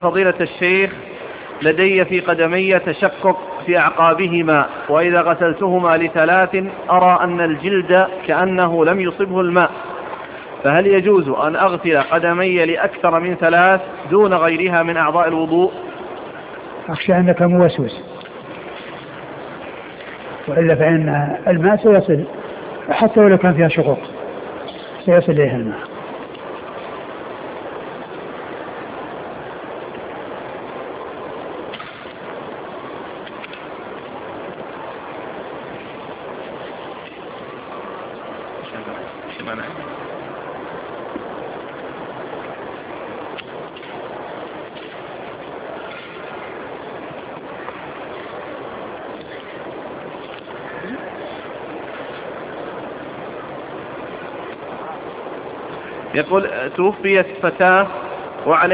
فضيلة الشيخ، لدي في قدمي تشقق في أعقابهما، وإذا غسلتهما ل3 أرى أن الجلد كأنه لم يصبه الماء، فهل يجوز أن أغسل قدمي لأكثر من 3 دون غيرها من أعضاء الوضوء؟ أخشى أنك موسوس، وإلا فإن الماء سيصل حتى ولو كان فيها شقوق سيصل إليها الماء. يقول: توفيت فتاة وعليها